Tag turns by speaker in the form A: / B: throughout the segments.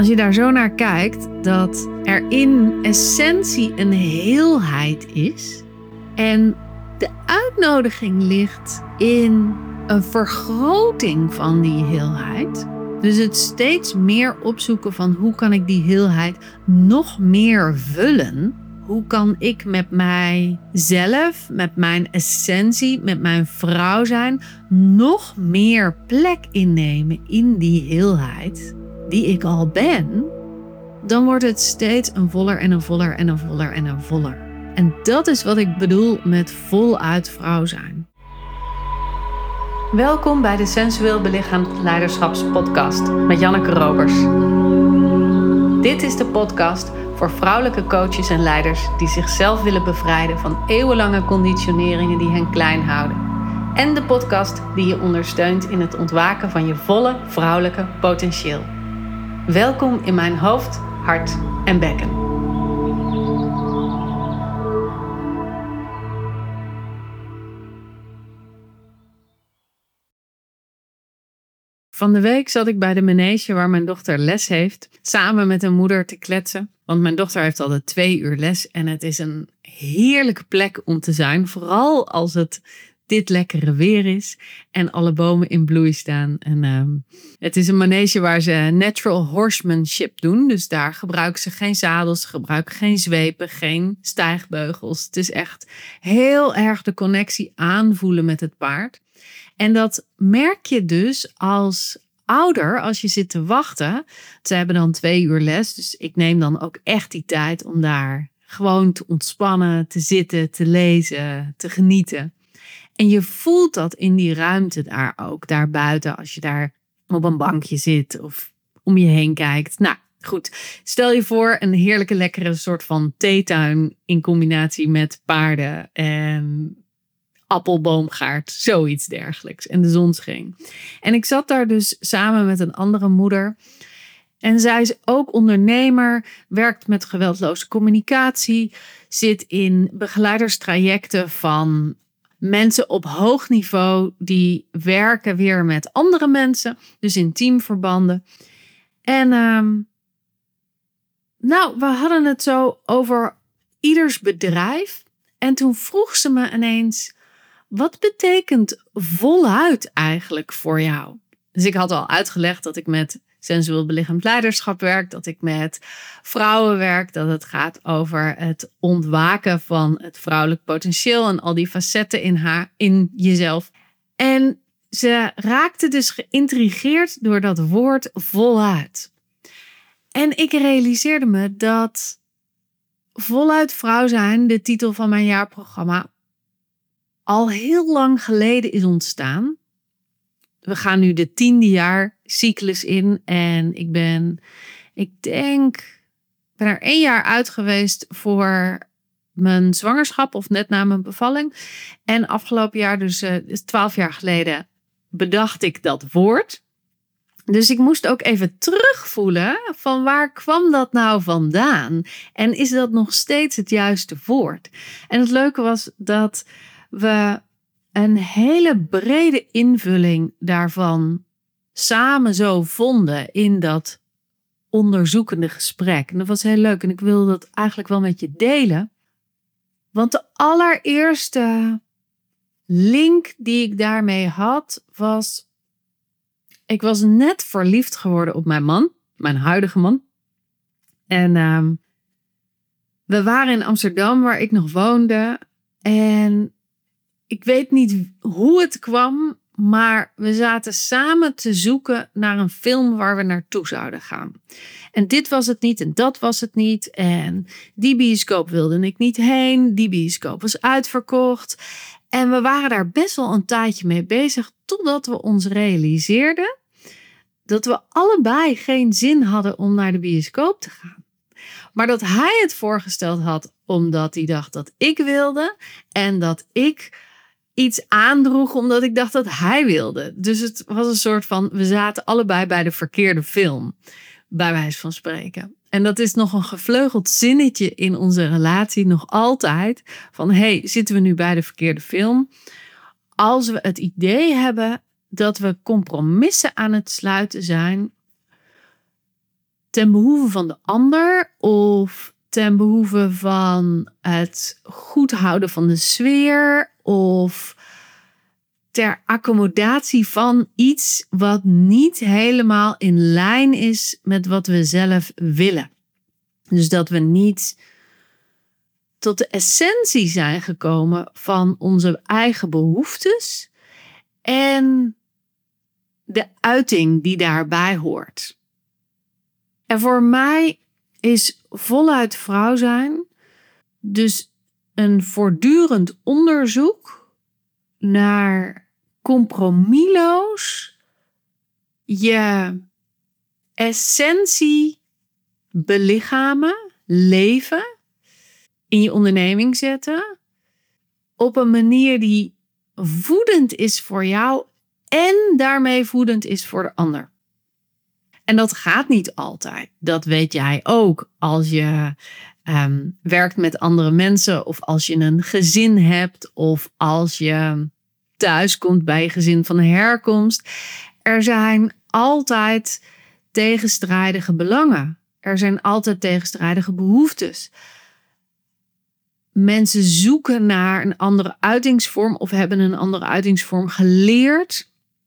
A: als je daar zo naar kijkt, dat er in essentie een heelheid is. En de uitnodiging ligt in een vergroting van die heelheid. Dus het steeds meer opzoeken van hoe kan ik die heelheid nog meer vullen? Hoe kan ik met mijzelf, met mijn essentie, met mijn vrouw zijn, nog meer plek innemen in die heelheid die ik al ben? Dan wordt het steeds een voller en een voller en een voller en een voller. En dat is wat ik bedoel met voluit vrouw zijn. Welkom bij de Sensueel Belichaamd Leiderschapspodcast met Janneke Robers. Dit is de podcast voor vrouwelijke coaches en leiders die zichzelf willen bevrijden van eeuwenlange conditioneringen die hen klein houden. En de podcast die je ondersteunt in het ontwaken van je volle vrouwelijke potentieel. Welkom in mijn hoofd, hart en bekken. Van de week zat ik bij de manege waar mijn dochter les heeft, samen met een moeder te kletsen. Want mijn dochter heeft altijd 2 uur les en het is een heerlijke plek om te zijn. Vooral als het dit lekkere weer is en alle bomen in bloei staan. En het is een manege waar ze natural horsemanship doen. Dus daar gebruiken ze geen zadels, gebruiken geen zwepen, geen stijgbeugels. Het is echt heel erg de connectie aanvoelen met het paard. En dat merk je dus als ouder, als je zit te wachten. Ze hebben dan 2 uur les, dus ik neem dan ook echt die tijd om daar gewoon te ontspannen, te zitten, te lezen, te genieten. En je voelt dat in die ruimte daar ook, daar buiten, als je daar op een bankje zit of om je heen kijkt. Nou goed, stel je voor een heerlijke lekkere soort van theetuin in combinatie met paarden en appelboomgaard, zoiets dergelijks. En de zon scheen. En ik zat daar dus samen met een andere moeder. En zij is ook ondernemer, werkt met geweldloze communicatie, zit in begeleiderstrajecten van mensen op hoog niveau die werken weer met andere mensen, dus in teamverbanden. En we hadden het zo over ieders bedrijf. En toen vroeg ze me ineens: wat betekent voluit eigenlijk voor jou? Dus ik had al uitgelegd dat ik met sensueel belichaamd leiderschap werk, dat ik met vrouwen werk, dat het gaat over het ontwaken van het vrouwelijk potentieel en al die facetten in jezelf. En ze raakte dus geïntrigeerd door dat woord voluit. En ik realiseerde me dat voluit vrouw zijn, de titel van mijn jaarprogramma, al heel lang geleden is ontstaan. We gaan nu de 10e jaar cyclus in. En ik ben er 1 jaar uit geweest voor mijn zwangerschap of net na mijn bevalling. En afgelopen jaar, dus 12 jaar geleden, bedacht ik dat woord. Dus ik moest ook even terugvoelen van waar kwam dat nou vandaan? En is dat nog steeds het juiste woord? En het leuke was dat we een hele brede invulling daarvan samen zo vonden in dat onderzoekende gesprek. En dat was heel leuk en ik wilde dat eigenlijk wel met je delen. Want de allereerste link die ik daarmee had was: ik was net verliefd geworden op mijn man, mijn huidige man. En we waren in Amsterdam waar ik nog woonde. En ik weet niet hoe het kwam, maar we zaten samen te zoeken naar een film waar we naartoe zouden gaan. En dit was het niet en dat was het niet. En die bioscoop wilde ik niet heen. Die bioscoop was uitverkocht. En we waren daar best wel een tijdje mee bezig, totdat we ons realiseerden dat we allebei geen zin hadden om naar de bioscoop te gaan. Maar dat hij het voorgesteld had omdat hij dacht dat ik wilde. En dat ik iets aandroeg omdat ik dacht dat hij wilde. Dus het was een soort van, we zaten allebei bij de verkeerde film. Bij wijze van spreken. En dat is nog een gevleugeld zinnetje in onze relatie nog altijd. Van zitten we nu bij de verkeerde film? Als we het idee hebben dat we compromissen aan het sluiten zijn ten behoeve van de ander of ten behoeve van het goed houden van de sfeer of ter accommodatie van iets wat niet helemaal in lijn is met wat we zelf willen. Dus dat we niet tot de essentie zijn gekomen van onze eigen behoeftes en de uiting die daarbij hoort. En voor mij is voluit vrouw zijn dus een voortdurend onderzoek naar compromisloos je essentie belichamen, leven, in je onderneming zetten op een manier die voedend is voor jou en daarmee voedend is voor de ander. En dat gaat niet altijd. Dat weet jij ook als je werkt met andere mensen of als je een gezin hebt of als je thuis komt bij je gezin van herkomst. Er zijn altijd tegenstrijdige belangen. Er zijn altijd tegenstrijdige behoeftes. Mensen zoeken naar een andere uitingsvorm of hebben een andere uitingsvorm geleerd.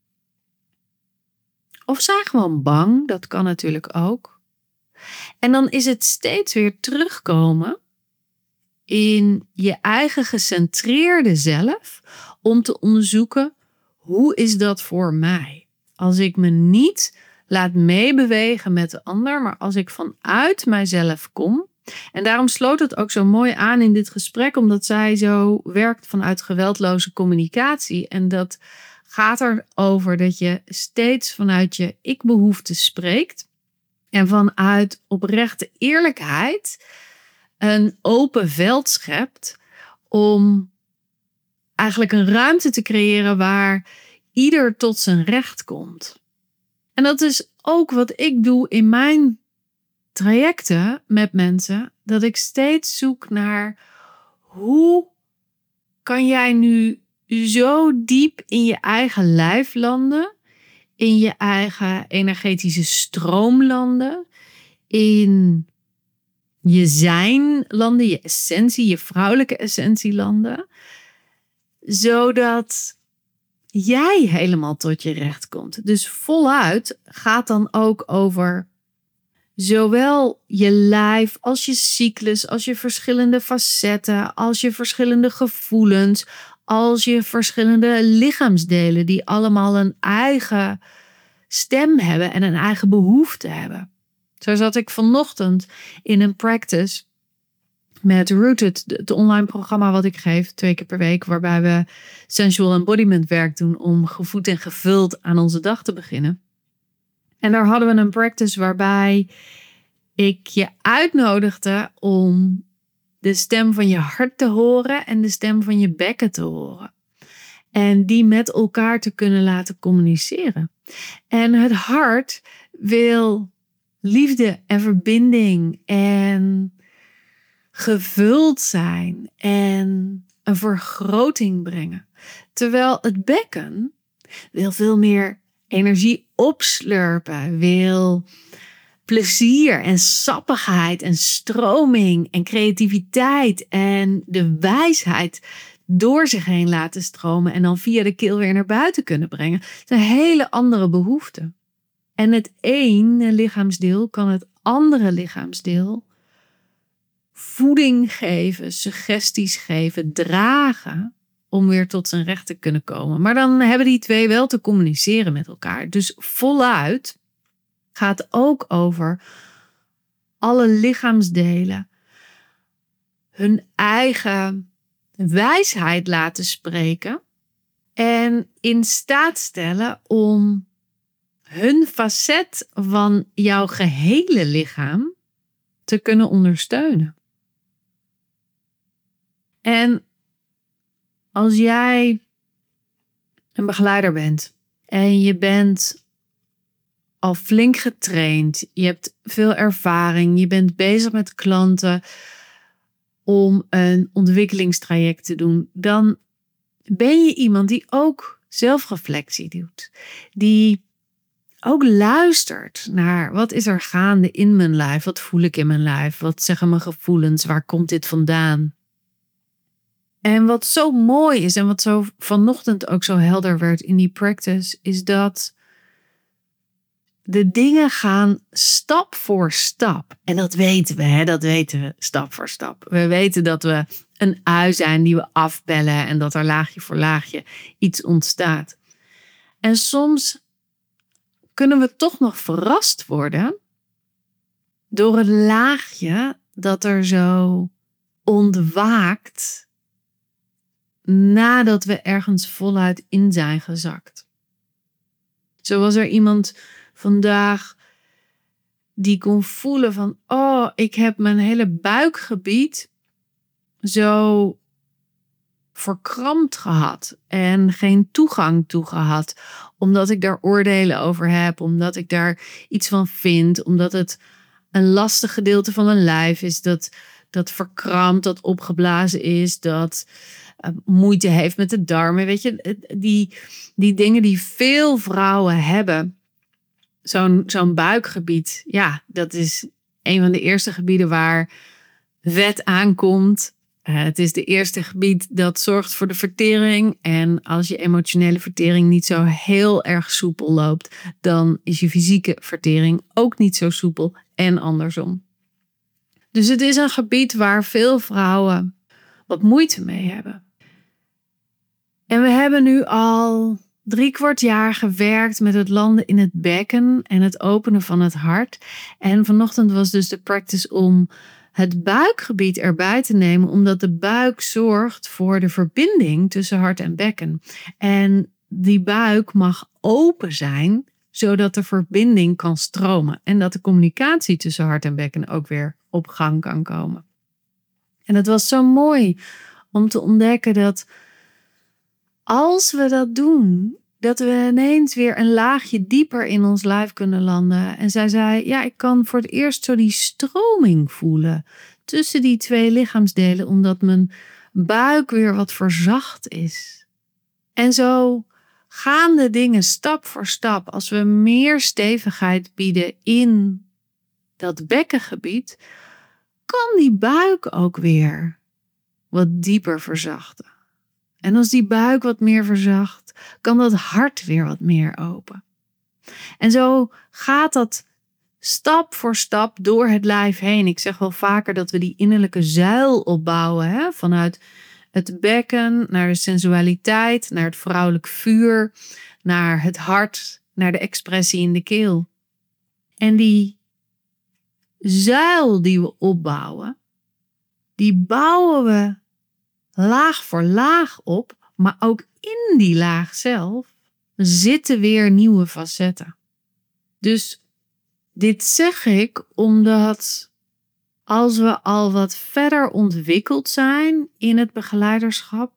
A: Of zijn gewoon bang, dat kan natuurlijk ook. En dan is het steeds weer terugkomen in je eigen gecentreerde zelf om te onderzoeken, hoe is dat voor mij? Als ik me niet laat meebewegen met de ander, maar als ik vanuit mijzelf kom. En daarom sloot het ook zo mooi aan in dit gesprek, omdat zij zo werkt vanuit geweldloze communicatie. En dat gaat erover dat je steeds vanuit je ik-behoefte spreekt. En vanuit oprechte eerlijkheid een open veld schept om eigenlijk een ruimte te creëren waar ieder tot zijn recht komt. En dat is ook wat ik doe in mijn trajecten met mensen. Dat ik steeds zoek naar hoe kan jij nu zo diep in je eigen lijf landen, in je eigen energetische stroom landen, in je zijn landen, je essentie, je vrouwelijke essentie landen, zodat jij helemaal tot je recht komt. Dus voluit gaat dan ook over zowel je lijf als je cyclus, als je verschillende facetten, als je verschillende gevoelens, als je verschillende lichaamsdelen die allemaal een eigen stem hebben en een eigen behoefte hebben. Zo zat ik vanochtend in een practice met Rooted, het online programma wat ik geef 2 keer per week, waarbij we sensual embodiment werk doen om gevoed en gevuld aan onze dag te beginnen. En daar hadden we een practice waarbij ik je uitnodigde om de stem van je hart te horen en de stem van je bekken te horen. En die met elkaar te kunnen laten communiceren. En het hart wil liefde en verbinding en gevuld zijn en een vergroting brengen. Terwijl het bekken wil veel meer energie opslurpen, wil plezier en sappigheid en stroming en creativiteit en de wijsheid door zich heen laten stromen en dan via de keel weer naar buiten kunnen brengen. Het is een hele andere behoefte. En het ene lichaamsdeel kan het andere lichaamsdeel voeding geven, suggesties geven, dragen om weer tot zijn recht te kunnen komen. Maar dan hebben die twee wel te communiceren met elkaar. Dus voluit gaat ook over alle lichaamsdelen hun eigen wijsheid laten spreken en in staat stellen om hun facet van jouw gehele lichaam te kunnen ondersteunen. En als jij een begeleider bent en je bent al flink getraind, je hebt veel ervaring, je bent bezig met klanten om een ontwikkelingstraject te doen, dan ben je iemand die ook zelfreflectie doet. Die ook luistert naar wat is er gaande in mijn lijf? Wat voel ik in mijn lijf? Wat zeggen mijn gevoelens? Waar komt dit vandaan? En wat zo mooi is en wat zo vanochtend ook zo helder werd in die practice, is dat de dingen gaan stap voor stap. En dat weten we, dat weten we stap voor stap. We weten dat we een ui zijn die we afbellen en dat er laagje voor laagje iets ontstaat. En soms kunnen we toch nog verrast worden door het laagje dat er zo ontwaakt nadat we ergens voluit in zijn gezakt. Zo was er iemand vandaag die kon voelen van, oh, ik heb mijn hele buikgebied zo verkrampt gehad en geen toegang toe gehad, omdat ik daar oordelen over heb, omdat ik daar iets van vind, omdat het een lastig gedeelte van mijn lijf is dat verkrampt, dat opgeblazen is, dat moeite heeft met de darmen. Weet je, die dingen die veel vrouwen hebben, zo'n buikgebied, ja, dat is een van de eerste gebieden waar vet aankomt. Het is de eerste gebied dat zorgt voor de vertering. En als je emotionele vertering niet zo heel erg soepel loopt, dan is je fysieke vertering ook niet zo soepel en andersom. Dus het is een gebied waar veel vrouwen wat moeite mee hebben. En we hebben nu al 3/4 jaar gewerkt met het landen in het bekken en het openen van het hart. En vanochtend was dus de practice om het buikgebied erbij te nemen, omdat de buik zorgt voor de verbinding tussen hart en bekken. En die buik mag open zijn, zodat de verbinding kan stromen en dat de communicatie tussen hart en bekken ook weer op gang kan komen. En het was zo mooi om te ontdekken dat als we dat doen, dat we ineens weer een laagje dieper in ons lijf kunnen landen. En zij zei, ja, ik kan voor het eerst zo die stroming voelen tussen die 2 lichaamsdelen, omdat mijn buik weer wat verzacht is. En zo gaan de dingen stap voor stap. Als we meer stevigheid bieden in dat bekkengebied, kan die buik ook weer wat dieper verzachten. En als die buik wat meer verzacht, kan dat hart weer wat meer open. En zo gaat dat stap voor stap door het lijf heen. Ik zeg wel vaker dat we die innerlijke zuil opbouwen. Vanuit het bekken naar de sensualiteit, naar het vrouwelijk vuur, naar het hart, naar de expressie in de keel. En die zuil die we opbouwen, die bouwen we laag voor laag op, maar ook in die laag zelf zitten weer nieuwe facetten. Dus dit zeg ik omdat als we al wat verder ontwikkeld zijn in het begeleiderschap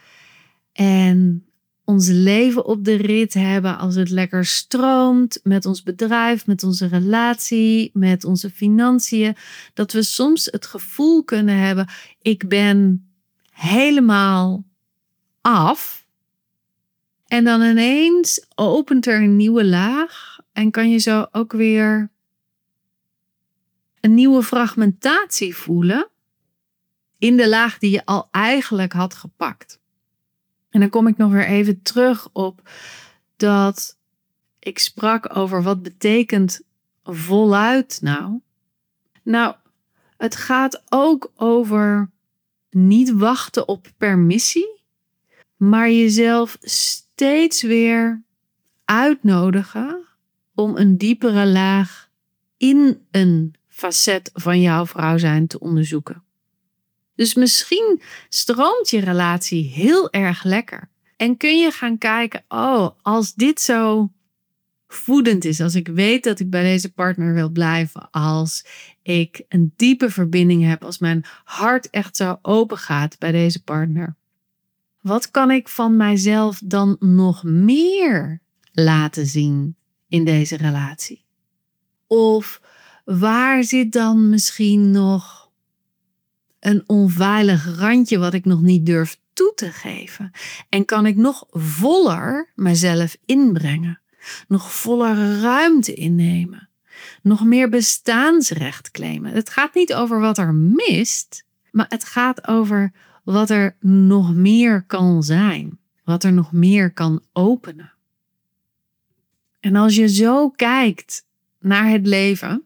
A: en ons leven op de rit hebben, als het lekker stroomt met ons bedrijf, met onze relatie, met onze financiën, dat we soms het gevoel kunnen hebben, ik ben helemaal af. En dan ineens opent er een nieuwe laag en kan je zo ook weer een nieuwe fragmentatie voelen in de laag die je al eigenlijk had gepakt. En dan kom ik nog weer even terug op dat ik sprak over wat betekent voluit nou. Nou, het gaat ook over niet wachten op permissie, maar jezelf steeds weer uitnodigen om een diepere laag in een facet van jouw vrouw zijn te onderzoeken. Dus misschien stroomt je relatie heel erg lekker en kun je gaan kijken, oh, als dit zo voedend is, als ik weet dat ik bij deze partner wil blijven, als ik een diepe verbinding heb, als mijn hart echt zo open gaat bij deze partner, wat kan ik van mijzelf dan nog meer laten zien in deze relatie? Of waar zit dan misschien nog een onveilig randje wat ik nog niet durf toe te geven? En kan ik nog voller mezelf inbrengen? nog voller ruimte innemen, nog meer bestaansrecht claimen. Het gaat niet over wat er mist, maar het gaat over wat er nog meer kan zijn, wat er nog meer kan openen. En als je zo kijkt naar het leven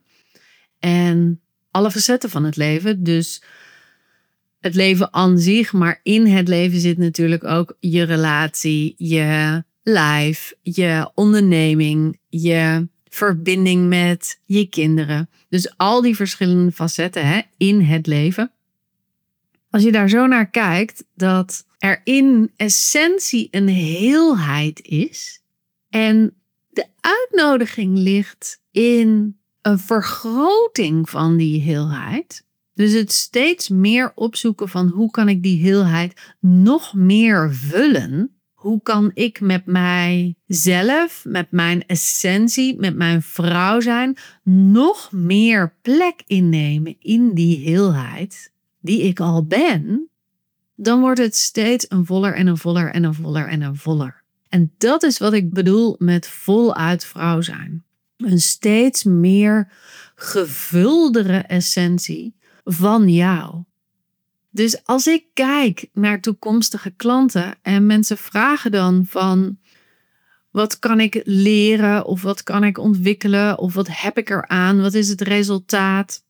A: en alle facetten van het leven, dus het leven aan zich, maar in het leven zit natuurlijk ook je relatie, je lijf, je onderneming, je verbinding met je kinderen. Dus al die verschillende facetten in het leven. Als je daar zo naar kijkt, dat er in essentie een heelheid is en de uitnodiging ligt in een vergroting van die heelheid. Dus het steeds meer opzoeken van hoe kan ik die heelheid nog meer vullen? Hoe kan ik met mijzelf, met mijn essentie, met mijn vrouw zijn, nog meer plek innemen in die heelheid die ik al ben? Dan wordt het steeds een voller en een voller en een voller en een voller. En dat is wat ik bedoel met voluit vrouw zijn. Een steeds meer gevuldere essentie van jou. Dus als ik kijk naar toekomstige klanten en mensen vragen dan van wat kan ik leren of wat kan ik ontwikkelen of wat heb ik eraan, wat is het resultaat?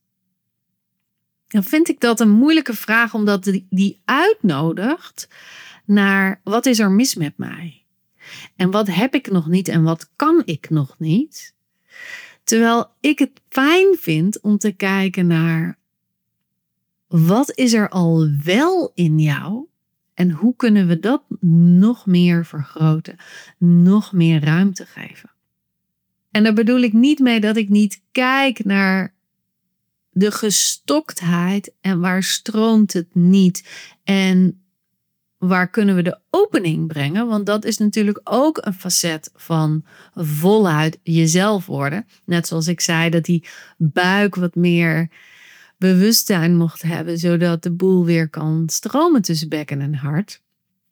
A: Dan vind ik dat een moeilijke vraag omdat die uitnodigt naar wat is er mis met mij? En wat heb ik nog niet en wat kan ik nog niet? Terwijl ik het fijn vind om te kijken naar wat is er al wel in jou en hoe kunnen we dat nog meer vergroten, nog meer ruimte geven. En daar bedoel ik niet mee dat ik niet kijk naar de gestoktheid en waar stroomt het niet en waar kunnen we de opening brengen? Want dat is natuurlijk ook een facet van voluit jezelf worden. Net zoals ik zei dat die buik wat meer bewustzijn mocht hebben, zodat de boel weer kan stromen tussen bekken en hart.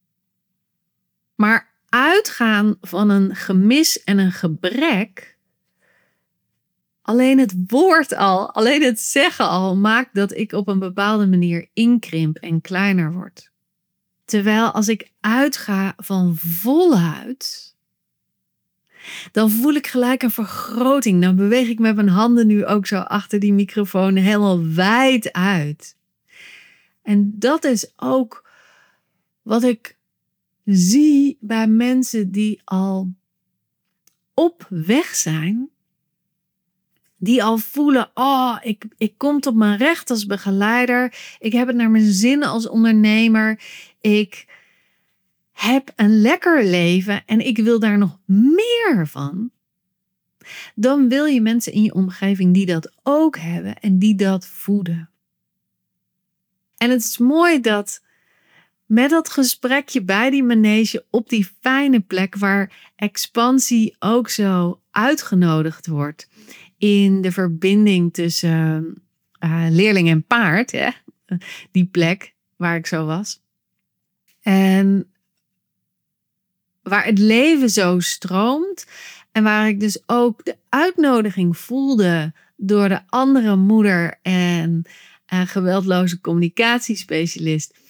A: Maar uitgaan van een gemis en een gebrek, alleen het woord al, alleen het zeggen al, maakt dat ik op een bepaalde manier inkrimp en kleiner word. Terwijl als ik uitga van voluit, dan voel ik gelijk een vergroting. Dan beweeg ik met mijn handen nu ook zo achter die microfoon helemaal wijd uit. En dat is ook wat ik zie bij mensen die al op weg zijn. Die al voelen, ik kom tot mijn recht als begeleider. Ik heb het naar mijn zin als ondernemer. Ik heb een lekker leven en ik wil daar nog meer van. Dan wil je mensen in je omgeving die dat ook hebben en die dat voeden. En het is mooi dat met dat gesprekje bij die manege op die fijne plek waar expansie ook zo uitgenodigd wordt. In de verbinding tussen leerling en paard. Hè? Die plek waar ik zo was. En waar het leven zo stroomt. En waar ik dus ook de uitnodiging voelde door de andere moeder en geweldloze communicatiespecialist.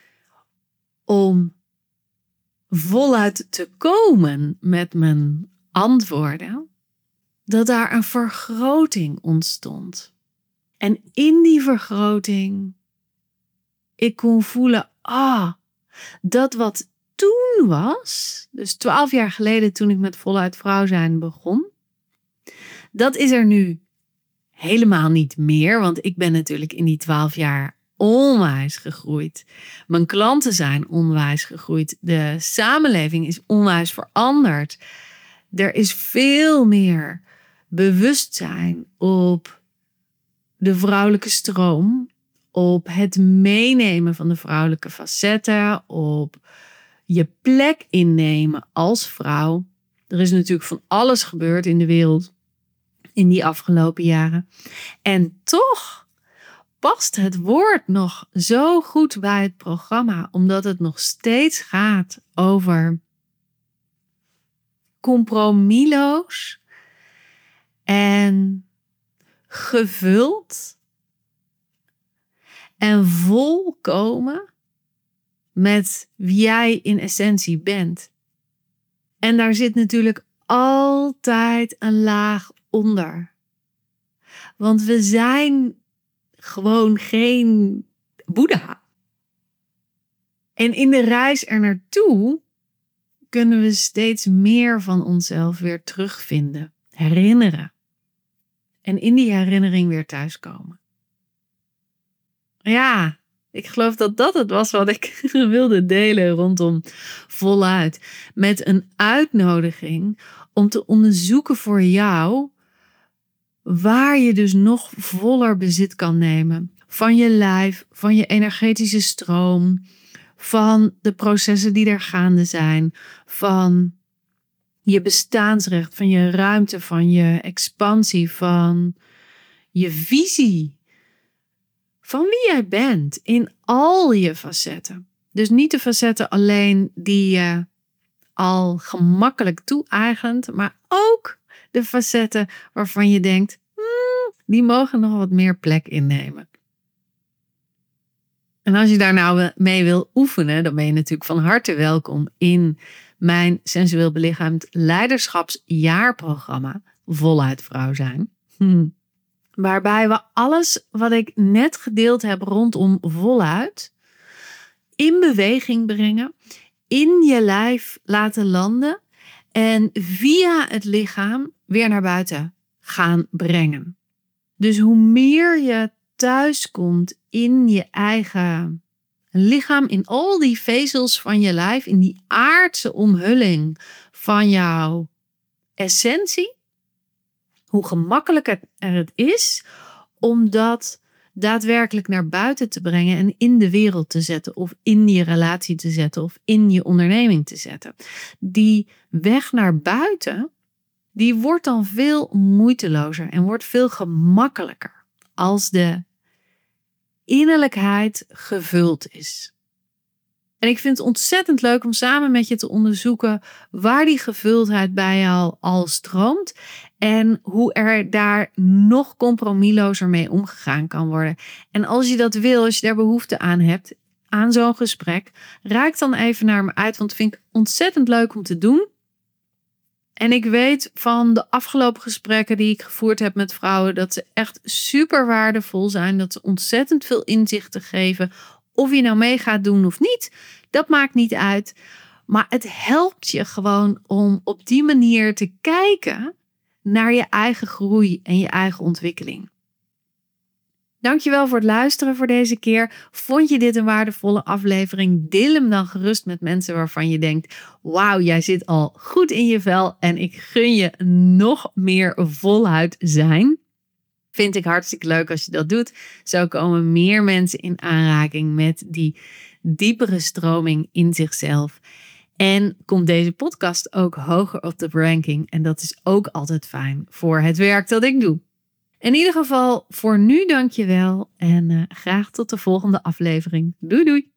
A: Om voluit te komen met mijn antwoorden. Dat daar een vergroting ontstond. En in die vergroting, ik kon voelen, dat wat toen was, dus 12 jaar geleden toen ik met voluit vrouw zijn begon, dat is er nu helemaal niet meer, want ik ben natuurlijk in die 12 jaar onwijs gegroeid. Mijn klanten zijn onwijs gegroeid. De samenleving is onwijs veranderd. Er is veel meer bewustzijn op de vrouwelijke stroom, op het meenemen van de vrouwelijke facetten, op je plek innemen als vrouw. Er is natuurlijk van alles gebeurd in de wereld in die afgelopen jaren. En toch past het woord nog zo goed bij het programma, omdat het nog steeds gaat over compromisloos en gevuld en volkomen met wie jij in essentie bent. En daar zit natuurlijk altijd een laag onder. Want we zijn gewoon geen Boeddha. En in de reis er naartoe kunnen we steeds meer van onszelf weer terugvinden, herinneren. En in die herinnering weer thuiskomen. Ja, ik geloof dat dat het was wat ik wilde delen rondom voluit. Met een uitnodiging om te onderzoeken voor jou waar je dus nog voller bezit kan nemen. Van je lijf, van je energetische stroom, van de processen die er gaande zijn, van je bestaansrecht, van je ruimte, van je expansie, van je visie. Van wie jij bent in al je facetten. Dus niet de facetten alleen die je al gemakkelijk toe-eigent, maar ook de facetten waarvan je denkt, die mogen nog wat meer plek innemen. En als je daar nou mee wil oefenen, dan ben je natuurlijk van harte welkom in mijn sensueel belichaamd leiderschapsjaarprogramma Voluit Vrouw Zijn. Waarbij we alles wat ik net gedeeld heb rondom voluit in beweging brengen, in je lijf laten landen en via het lichaam weer naar buiten gaan brengen. Dus hoe meer je thuiskomt in je eigen lichaam, in al die vezels van je lijf, in die aardse omhulling van jouw essentie, hoe gemakkelijker het is om dat daadwerkelijk naar buiten te brengen en in de wereld te zetten of in je relatie te zetten of in je onderneming te zetten. Die weg naar buiten, die wordt dan veel moeitelozer en wordt veel gemakkelijker als de innerlijkheid gevuld is. En ik vind het ontzettend leuk om samen met je te onderzoeken waar die gevuldheid bij jou al stroomt en hoe er daar nog compromislozer mee omgegaan kan worden. En als je dat wil, als je daar behoefte aan hebt, aan zo'n gesprek, raak dan even naar me uit, want dat vind ik ontzettend leuk om te doen. En ik weet van de afgelopen gesprekken die ik gevoerd heb met vrouwen dat ze echt super waardevol zijn, dat ze ontzettend veel inzichten geven. Of je nou mee gaat doen of niet, dat maakt niet uit. Maar het helpt je gewoon om op die manier te kijken naar je eigen groei en je eigen ontwikkeling. Dankjewel voor het luisteren voor deze keer. Vond je dit een waardevolle aflevering? Deel hem dan gerust met mensen waarvan je denkt, wauw, jij zit al goed in je vel en ik gun je nog meer voluit zijn. Vind ik hartstikke leuk als je dat doet. Zo komen meer mensen in aanraking met die diepere stroming in zichzelf. En komt deze podcast ook hoger op de ranking. En dat is ook altijd fijn voor het werk dat ik doe. In ieder geval voor nu dankjewel. En graag tot de volgende aflevering. Doei doei.